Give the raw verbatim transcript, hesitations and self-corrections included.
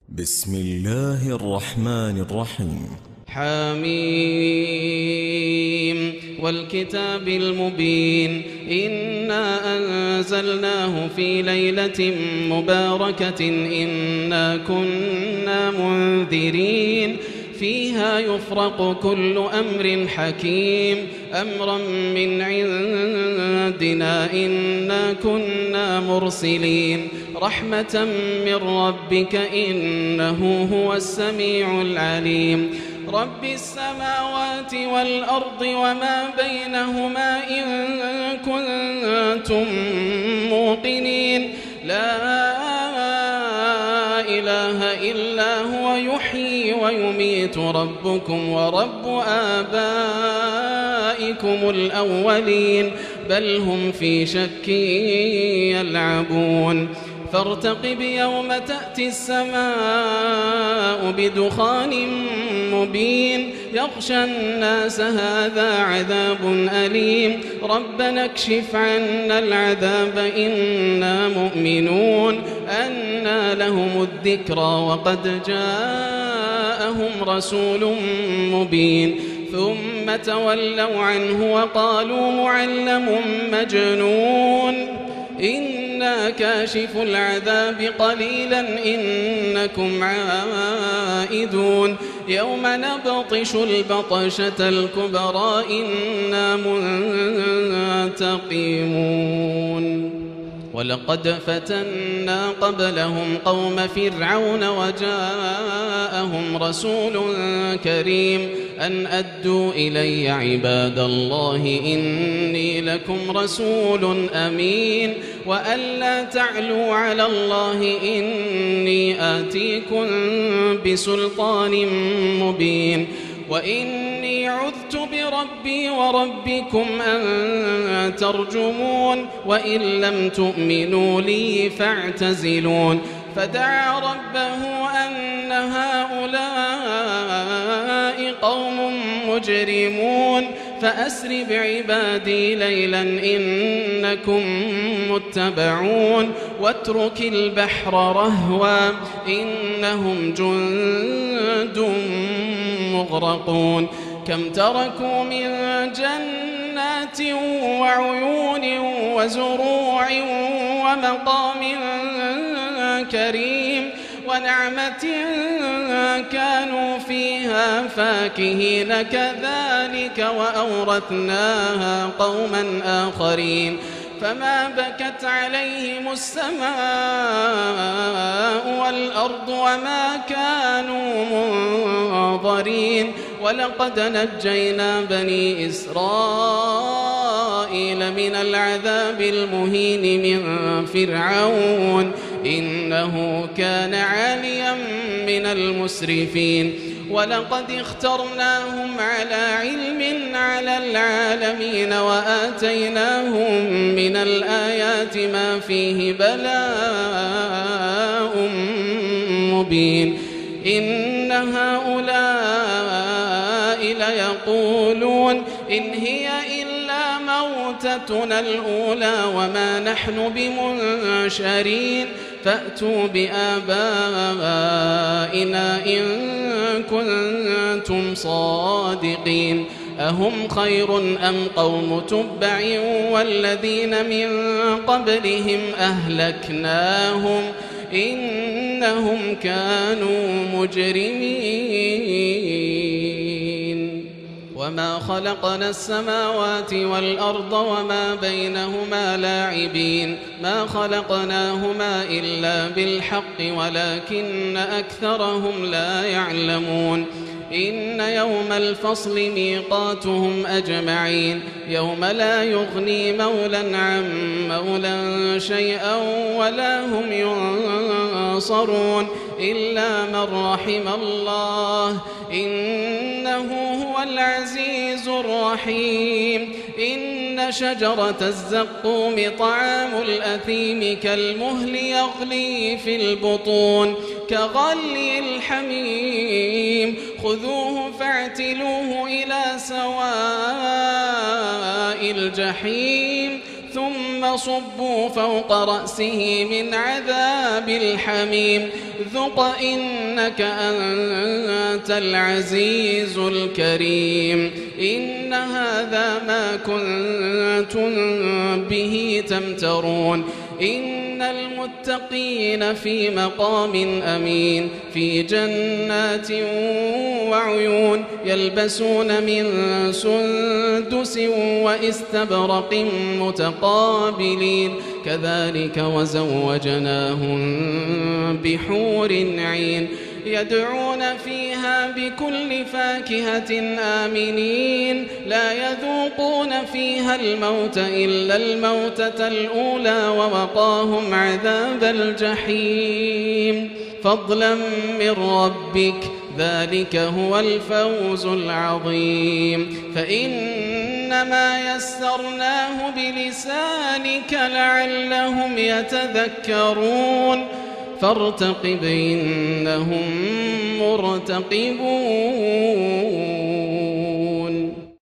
بسم الله الرحمن الرحيم. حميم والكتاب المبين إنا أنزلناه في ليلة مباركة إنا كنا منذرين فيها يفرق كل أمر حكيم أمرا من عندنا إنا كنا مرسلين رحمة من ربك إنه هو السميع العليم رب السماوات والأرض وما بينهما إن كنتم موقنين لا إله إلا هو يحيي ويميت ربكم ورب آبائكم الأولين بل هم في شك يلعبون فارتقب يوم تأتي السماء بدخان مبين يغشى الناس هذا عذاب أليم ربنا اكشف عنا العذاب إنا مؤمنون أنى لهم الذكرى وقد جاءهم رسول مبين ثم تولوا عنه وقالوا معلم مجنون إنا كاشف العذاب قليلا إنكم عائدون يوم نبطش البطشة الكبرى إنا منتقمون ولقد فتنا قبلهم قوم فرعون وجاءهم رسول كريم أن أدوا إلي عباد الله إني لكم رسول أمين وأن لا تعلوا على الله إني آتيكم بسلطان مبين وإني عذت بربي وربكم أن ترجمون وإن لم تؤمنوا لي فاعتزلون فدعا ربه أن هؤلاء قوم مجرمون فأسر بعبادي ليلا إنكم متبعون واترك البحر رهوا إنهم جند مغرقون كم تركوا من جنات وعيون وزروع ومقام كريم ونعمة كانوا فيها فاكهين كذلك وأورثناها قوما آخرين فما بكت عليهم السماء والأرض وما كانوا منظرين ولقد نجينا بني إسرائيل من العذاب المهين من فرعون إنه كان عاليا من المسرفين ولقد اخترناهم على علم على العالمين وآتيناهم من الآيات ما فيه بلاء مبين إن هؤلاء ليقولون إن هي إلا موتتنا الأولى وما نحن بمنشرين فأتوا بآبائنا إن كنتم صادقين أهم خير أم قوم تبع والذين من قبلهم أهلكناهم إنهم كانوا مجرمين وما خلقنا السماوات والأرض وما بينهما لاعبين ما خلقناهما إلا بالحق ولكن أكثرهم لا يعلمون إن يوم الفصل ميقاتهم أجمعين يوم لا يغني مولا عن مولا شيئا ولا هم ينصرون إلا من رحم الله إنه هو العزيز الرحيم إن شجرة الزقوم طعام الأثيم كالمهل يغلي في البطون كغلي الحميم خذوه فاعتلوه إلى سواء الجحيم ثم ثم صبوا فوق رأسه من عذاب الحميم ذق إنك أنت العزيز الكريم إن هذا ما كنتم به تمترون إن المتقين في مقام أمين في جنات وعيون يلبسون من سندس وإستبرق متقابلين كذلك وزوجناهم بحور عين يدعون فيها بكل فاكهة آمنين لا يذوقون فيها الموت إلا الموتة الأولى ووقاهم عذاب الجحيم فضلا من ربك ذلك هو الفوز العظيم فإنما يسرناه بلسانك لعلهم يتذكرون فارتقب إنهم مرتقبون